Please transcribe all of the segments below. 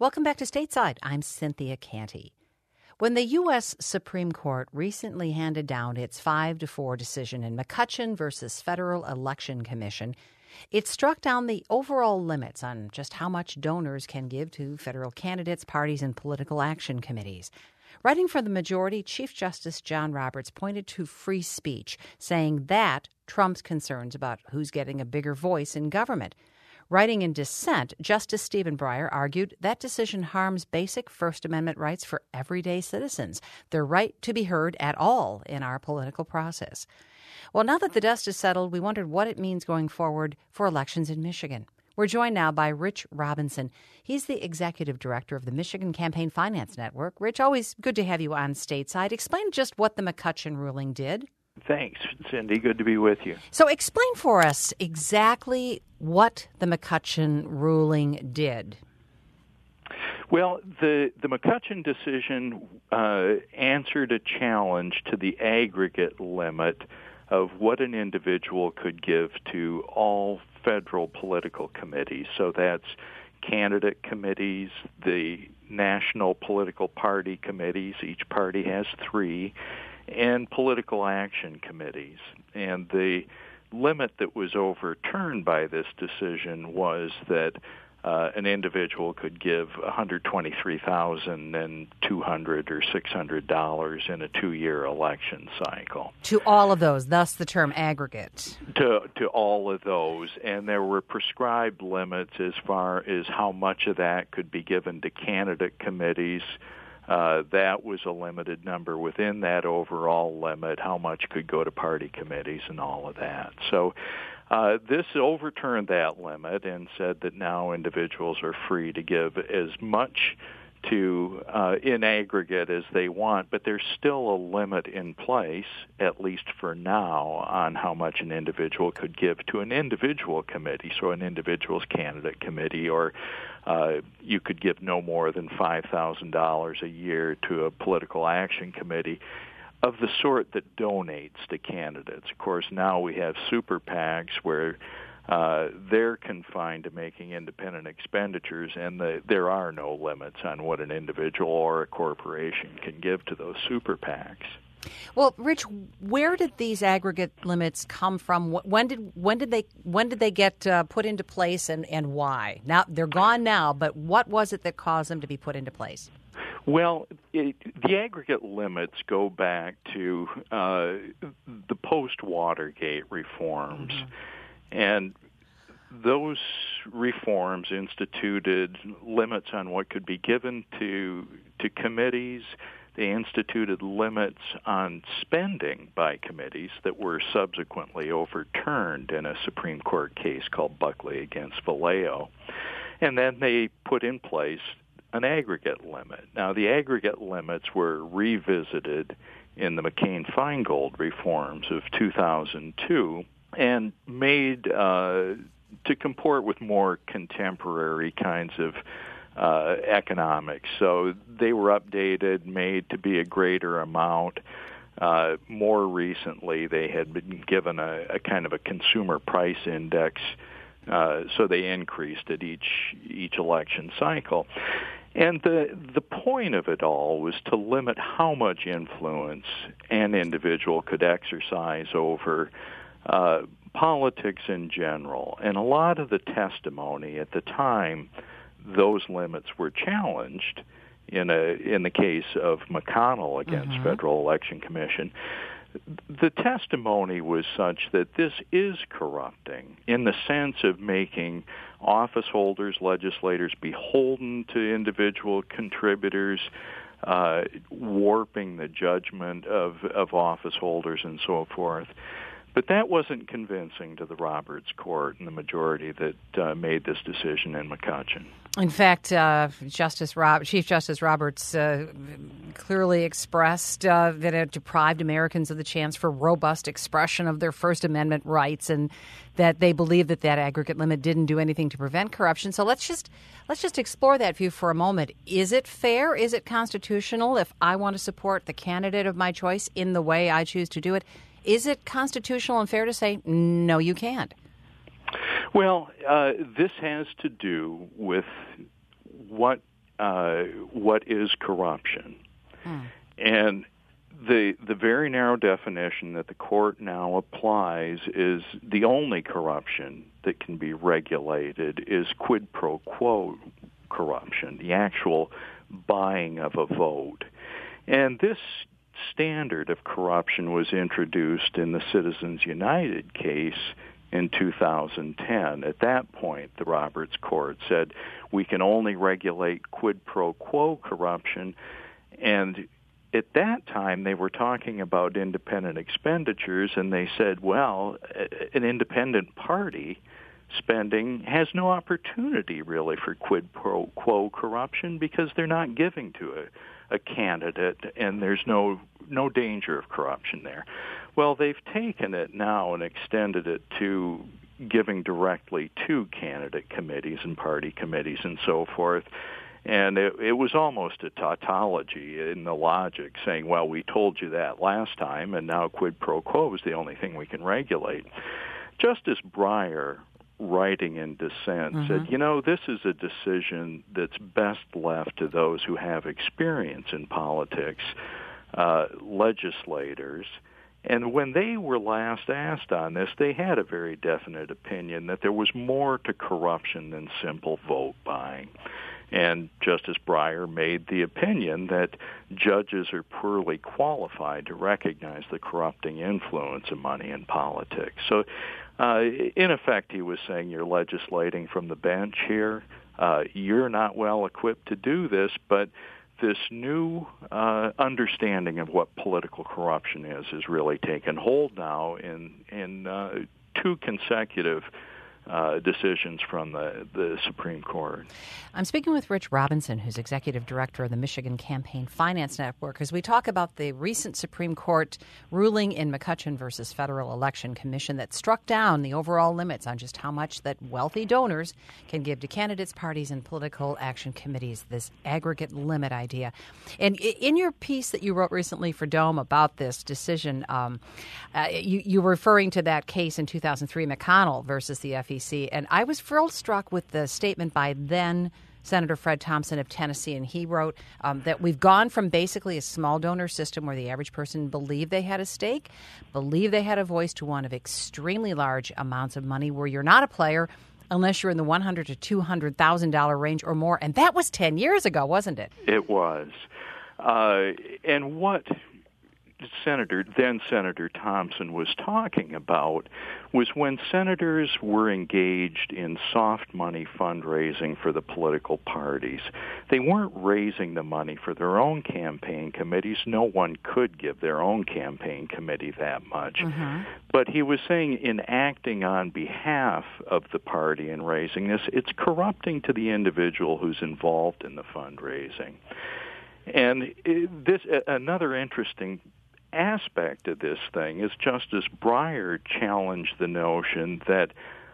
Welcome back to Stateside. I'm Cynthia Canty. When the U.S. Supreme Court recently handed down its 5-4 decision in McCutcheon versus Federal Election Commission, it struck down the overall limits on just how much donors can give to federal candidates, parties, and political action committees. Writing for the majority, Chief Justice John Roberts pointed to free speech, saying that trumps concerns about who's getting a bigger voice in government. Writing in dissent, Justice Stephen Breyer argued that decision harms basic First Amendment rights for everyday citizens, their right to be heard at all in our political process. Well, now that the dust is settled, we wondered what it means going forward for elections in Michigan. We're joined now by Rich Robinson. He's the executive director of the Michigan Campaign Finance Network. Rich, always good to have you on Stateside. Explain just what the McCutcheon ruling did. Thanks, Cindy. Good to be with you. So explain for us exactly what the McCutcheon ruling did. Well, the McCutcheon decision answered a challenge to the aggregate limit of what an individual could give to all federal political committees. So that's candidate committees, the national political party committees, each party has 3, and political action committees. And the limit that was overturned by this decision was that an individual could give $123,200 or $600 in a 2-year election cycle. To all of those, thus the term aggregate. To all of those, and there were prescribed limits as far as how much of that could be given to candidate committees. That was a limited number within that overall limit, how much could go to party committees and all of that. So this overturned that limit and said that now individuals are free to give as much to in aggregate as they want, but there's still a limit in place, at least for now, on how much an individual could give to an individual committee, so an individual's candidate committee, or you could give no more than $5,000 a year to a political action committee of the sort that donates to candidates. Of course, now we have super PACs where they're confined to making independent expenditures, and there are no limits on what an individual or a corporation can give to those super PACs. Well, Rich, where did these aggregate limits come from? When did they get put into place, and why? Now they're gone now, but what was it that caused them to be put into place? Well, the aggregate limits go back to the post-Watergate reforms. Mm-hmm. And those reforms instituted limits on what could be given to committees. They instituted limits on spending by committees that were subsequently overturned in a Supreme Court case called Buckley against Vallejo. And then they put in place an aggregate limit. Now, the aggregate limits were revisited in the McCain-Feingold reforms of 2002 and made to comport with more contemporary kinds of economics. So they were updated, made to be a greater amount. More recently, they had been given a kind of a consumer price index, so they increased at each election cycle. And the point of it all was to limit how much influence an individual could exercise over politics in general. And a lot of the testimony at the time, those limits were challenged in the case of McConnell against mm-hmm. Federal Election Commission. The testimony was such that this is corrupting in the sense of making office holders, legislators beholden to individual contributors, warping the judgment of office holders and so forth. But that wasn't convincing to the Roberts Court and the majority that made this decision in McCutcheon. In fact, Chief Justice Roberts clearly expressed that it deprived Americans of the chance for robust expression of their First Amendment rights, and that they believe that aggregate limit didn't do anything to prevent corruption. So let's just explore that view for a moment. Is it fair? Is it constitutional if I want to support the candidate of my choice in the way I choose to do it? Is it constitutional and fair to say, no, you can't? Well, this has to do with what what is corruption. And the very narrow definition that the court now applies is the only corruption that can be regulated is quid pro quo corruption, the actual buying of a vote. And this standard of corruption was introduced in the Citizens United case in 2010. At that point, the Roberts Court said we can only regulate quid pro quo corruption, and at that time they were talking about independent expenditures, and they said, well, an independent party spending has no opportunity really for quid pro quo corruption because they're not giving to a candidate, and there's no danger of corruption there. Well, they've taken it now and extended it to giving directly to candidate committees and party committees and so forth. And it was almost a tautology in the logic, saying, well, we told you that last time, and now quid pro quo is the only thing we can regulate. Justice Breyer, writing in dissent, said, this is a decision that's best left to those who have experience in politics, legislators. And when they were last asked on this, they had a very definite opinion that there was more to corruption than simple vote buying. And Justice Breyer made the opinion that judges are poorly qualified to recognize the corrupting influence of money in politics. So, in effect, he was saying you're legislating from the bench here. You're not well equipped to do this, but this new understanding of what political corruption is really taken hold now in two consecutive decisions from the Supreme Court. I'm speaking with Rich Robinson, who's Executive Director of the Michigan Campaign Finance Network, as we talk about the recent Supreme Court ruling in McCutcheon versus Federal Election Commission that struck down the overall limits on just how much that wealthy donors can give to candidates, parties, and political action committees, this aggregate limit idea. And in your piece that you wrote recently for Dome about this decision, you were referring to that case in 2003, McConnell versus the FEC, and I was struck with the statement by then Senator Fred Thompson of Tennessee, and he wrote that we've gone from basically a small donor system where the average person believed they had a stake, believed they had a voice, to one of extremely large amounts of money where you're not a player unless you're in the $100,000 to $200,000 range or more. And that was 10 years ago, wasn't it? It was. And what then Senator Thompson was talking about was when senators were engaged in soft money fundraising for the political parties. They weren't raising the money for their own campaign committees. No one could give their own campaign committee that much. But he was saying in acting on behalf of the party and raising this, it's corrupting to the individual who's involved in the fundraising. And another interesting aspect of this thing is Justice Breyer challenged the notion that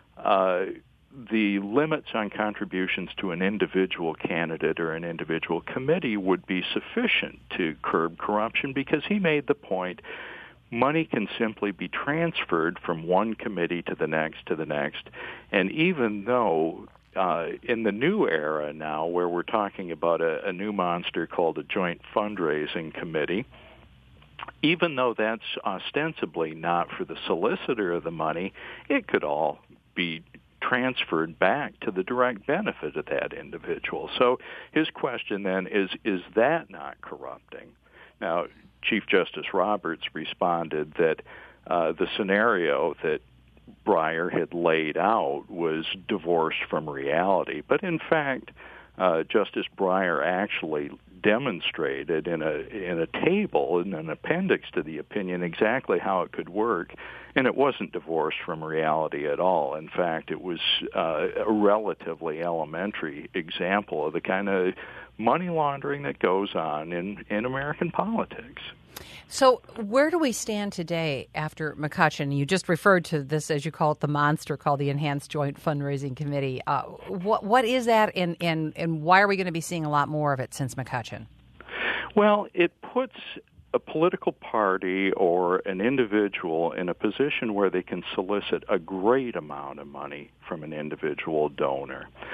the limits on contributions to an individual candidate or an individual committee would be sufficient to curb corruption, because he made the point money can simply be transferred from one committee to the next, and even though in the new era now, where we're talking about a new monster called a joint fundraising committee, even though that's ostensibly not for the solicitor of the money, it could all be transferred back to the direct benefit of that individual. So his question then is that not corrupting? Now, Chief Justice Roberts responded that the scenario that Breyer had laid out was divorced from reality. But in fact, Justice Breyer actually demonstrated in a table, in an appendix to the opinion, exactly how it could work, and it wasn't divorced from reality at all. In fact, it was a relatively elementary example of the kind of money laundering that goes on in American politics. So where do we stand today after McCutcheon? You just referred to this, as you call it, the monster called the Enhanced Joint Fundraising Committee. What is that, and why are we going to be seeing a lot more of it since McCutcheon? Well, it puts a political party or an individual in a position where they can solicit a great amount of money from an individual donor.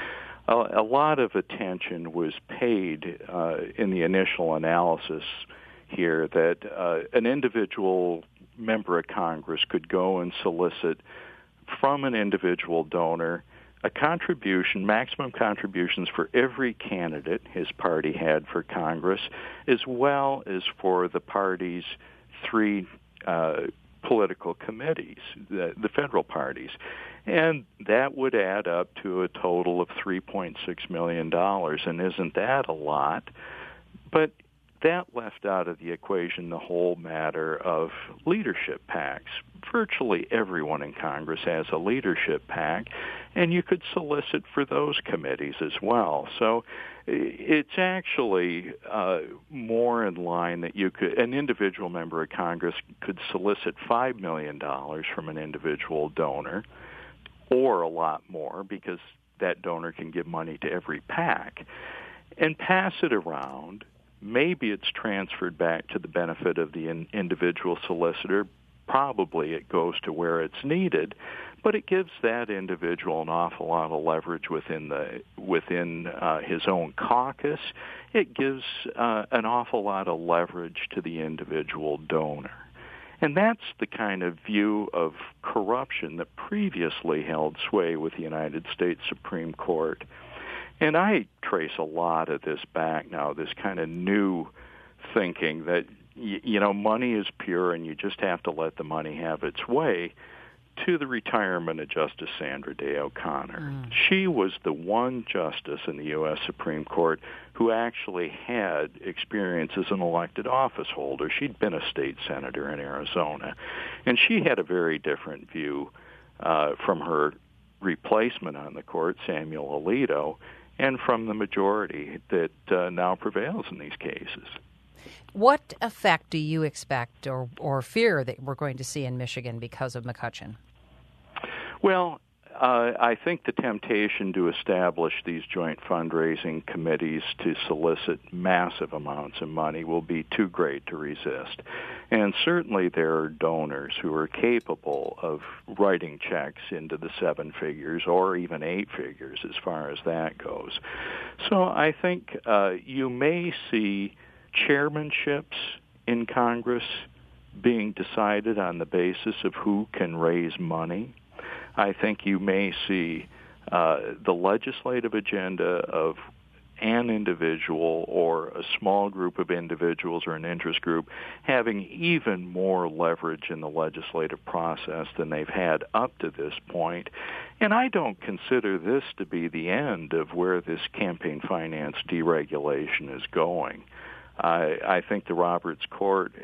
a lot of attention was paid in the initial analysis here that an individual member of Congress could go and solicit from an individual donor a contribution, maximum contributions for every candidate his party had for Congress, as well as for the party's three political committees, the federal parties. And that would add up to a total of $3.6 million. And isn't that a lot? But that left out of the equation the whole matter of leadership PACs. Virtually everyone in Congress has a leadership PAC, and you could solicit for those committees as well. So it's actually more in line that an individual member of Congress could solicit $5 million from an individual donor, or a lot more, because that donor can give money to every PAC, and pass it around. Maybe it's transferred back to the benefit of the individual solicitor. Probably it goes to where it's needed, but it gives that individual an awful lot of leverage within his own caucus. It gives an awful lot of leverage to the individual donor. And that's the kind of view of corruption that previously held sway with the United States Supreme Court. And I trace a lot of this back now, this kind of new thinking that, money is pure and you just have to let the money have its way, to the retirement of Justice Sandra Day O'Connor. She was the one justice in the U.S. Supreme Court who actually had experience as an elected office holder. She'd been a state senator in Arizona, and she had a very different view from her replacement on the court, Samuel Alito, and from the majority that now prevails in these cases. What effect do you expect or fear that we're going to see in Michigan because of McCutcheon? Well, I think the temptation to establish these joint fundraising committees to solicit massive amounts of money will be too great to resist. And certainly there are donors who are capable of writing checks into the 7 figures or even 8 figures as far as that goes. So I think you may see chairmanships in Congress being decided on the basis of who can raise money. I think you may see the legislative agenda of an individual or a small group of individuals or an interest group having even more leverage in the legislative process than they've had up to this point. And I don't consider this to be the end of where this campaign finance deregulation is going. I think the Roberts Court,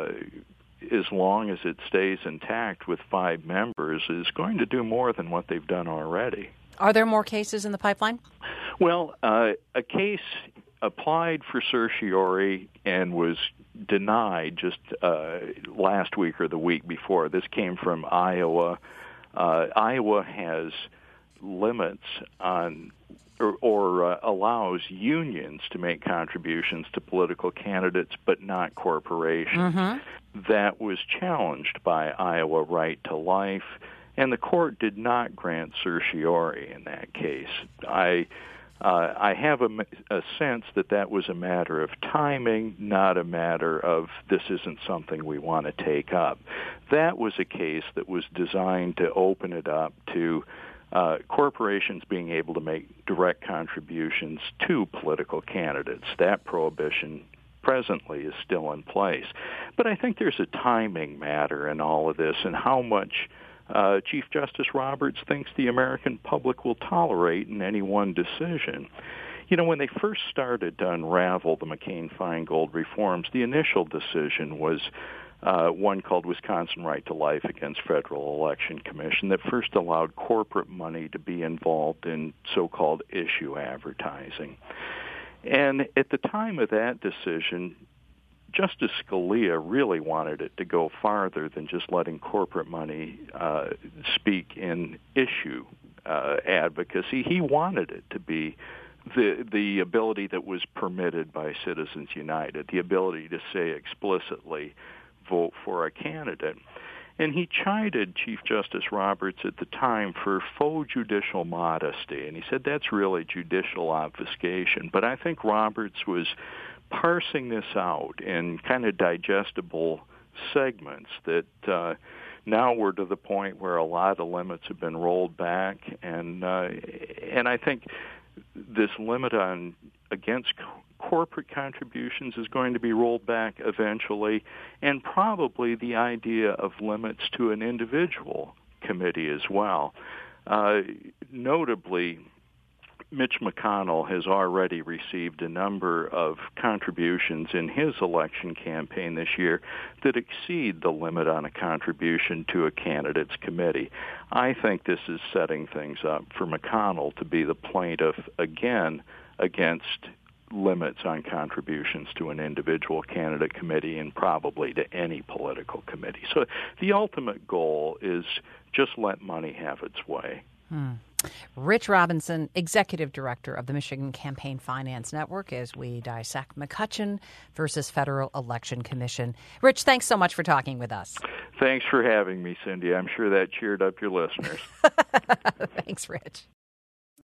as long as it stays intact with 5 members, is going to do more than what they've done already. Are there more cases in the pipeline? Well, a case applied for certiorari and was denied just last week or the week before. This came from Iowa. Iowa has limits on or allows unions to make contributions to political candidates, but not corporations. Mm-hmm. That was challenged by Iowa Right to Life, and the court did not grant certiorari in that case. I have a sense that was a matter of timing, not a matter of this isn't something we want to take up. That was a case that was designed to open it up to corporations being able to make direct contributions to political candidates. That prohibition presently is still in place. But I think there's a timing matter in all of this and how much Chief Justice Roberts thinks the American public will tolerate in any one decision. When they first started to unravel the McCain-Feingold reforms, the initial decision was one called Wisconsin Right to Life against Federal Election Commission that first allowed corporate money to be involved in so-called issue advertising. And at the time of that decision, Justice Scalia really wanted it to go farther than just letting corporate money speak in issue advocacy. He wanted it to be the ability that was permitted by Citizens United, the ability to say explicitly, vote for a candidate. And he chided Chief Justice Roberts at the time for faux judicial modesty, and he said that's really judicial obfuscation. But I think Roberts was parsing this out in kind of digestible segments that now we're to the point where a lot of limits have been rolled back, and I think this limit on against corporate contributions is going to be rolled back eventually, and probably the idea of limits to an individual committee as well. Notably, Mitch McConnell has already received a number of contributions in his election campaign this year that exceed the limit on a contribution to a candidate's committee. I think this is setting things up for McConnell to be the plaintiff again against limits on contributions to an individual candidate committee and probably to any political committee. So the ultimate goal is just let money have its way. Rich Robinson, Executive Director of the Michigan Campaign Finance Network, as we dissect McCutcheon versus Federal Election Commission. Rich, thanks so much for talking with us. Thanks for having me, Cindy. I'm sure that cheered up your listeners. Thanks, Rich.